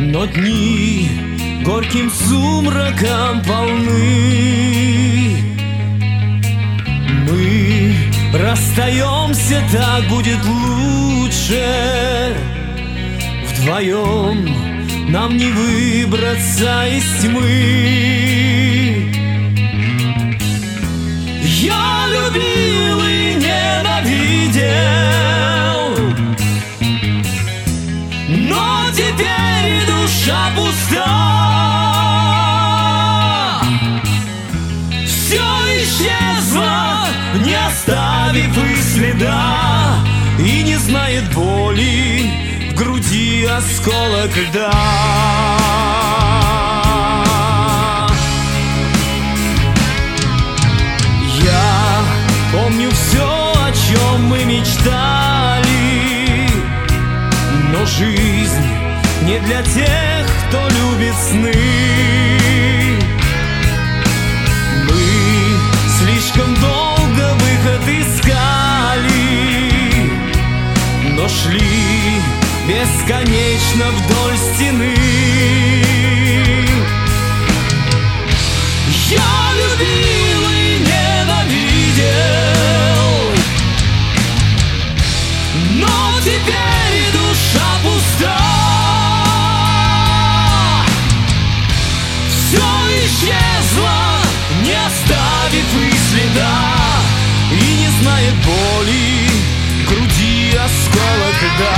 но дни горьким сумраком полны. Мы расстаемся, так будет лучше. Вдвоем нам не выбраться из тьмы. Я любил и ненавидел, но теперь душа пуста. Все исчезло, не оставив и следа, и не знает боли в груди осколок льда. Я помню все, о чем мы мечтали, но жизнь не для тех, кто любит сны. Мы слишком долго выход искали, но шли бесконечно вдоль стены. Я любил и ненавидел, но теперь душа пуста. Все исчезло, не оставив и следа, и не знает боли в груди осколок льда.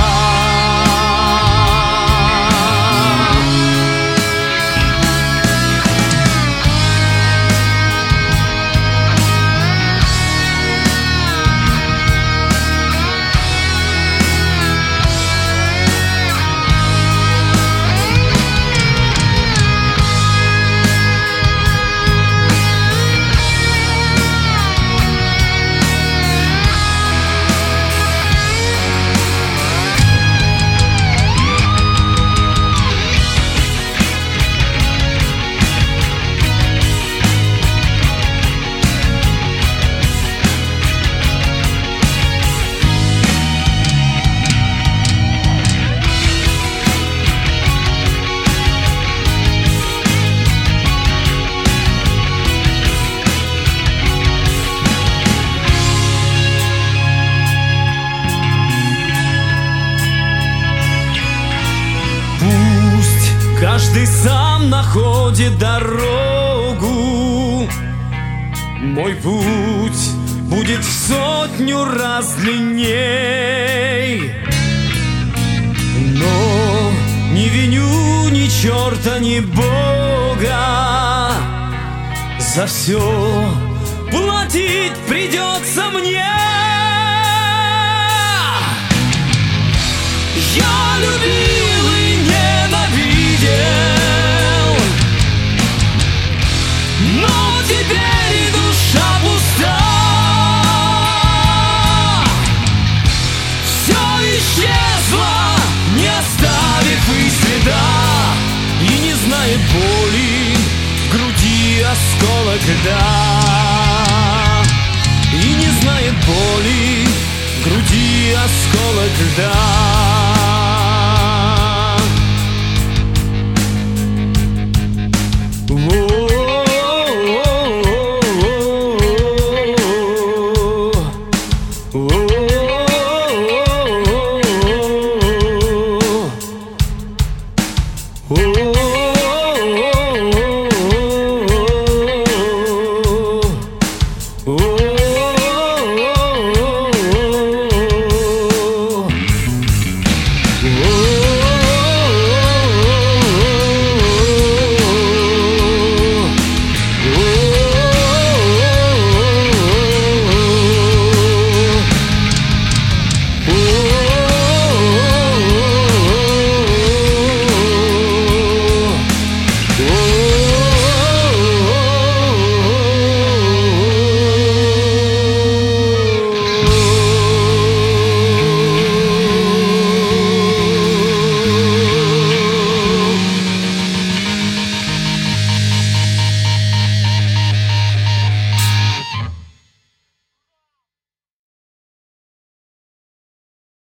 Каждый сам находит дорогу. Мой путь будет в 100 раз длинней, но не виню ни черта, ни Бога. За все платить придется мне. Я люблю